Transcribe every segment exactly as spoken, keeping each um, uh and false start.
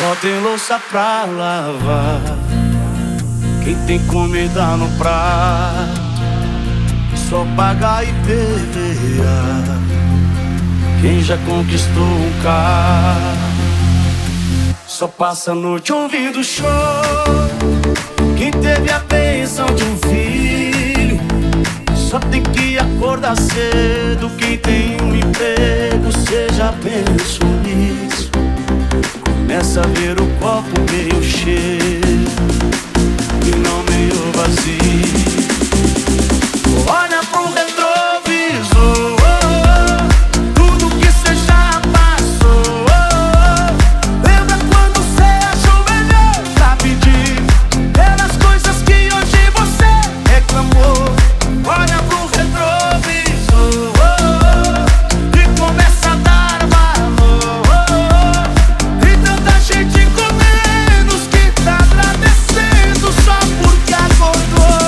Só tem louça pra lavar, quem tem comida no prato só paga I P V A. Quem já conquistou um carro só passa a noite ouvindo choro. Quem teve a bênção de um filho só tem que acordar cedo. Quem tem um emprego, cê já pensou nisso? Começa a ver o copo meio cheio e não meio vazio. Olha pro retrovisor, tudo que cê já passou. Lembra quando cê ajoelhou pra pedir pelas coisas que hoje você reclamou. Olha pro retrovisor e começa a dar valor. Tem tanta gente com menos que tá agradecendo só porque acordou.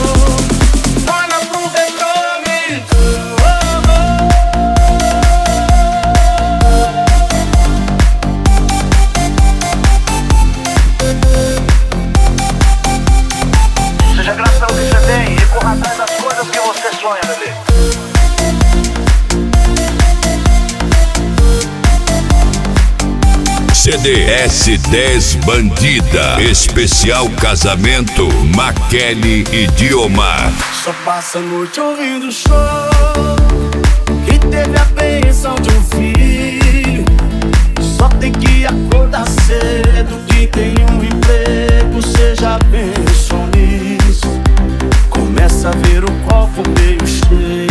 Seja grato pelo que você tem e corra atrás das coisas que você sonha, bebê. C D S dez Bandida, especial casamento Makele e Diomar. Só passa a noite ouvindo choro. Quem teve a bênção de um filho só tem que acordar cedo. Quem tem um emprego, cê já pensou nisso? Começa a ver o copo meio cheio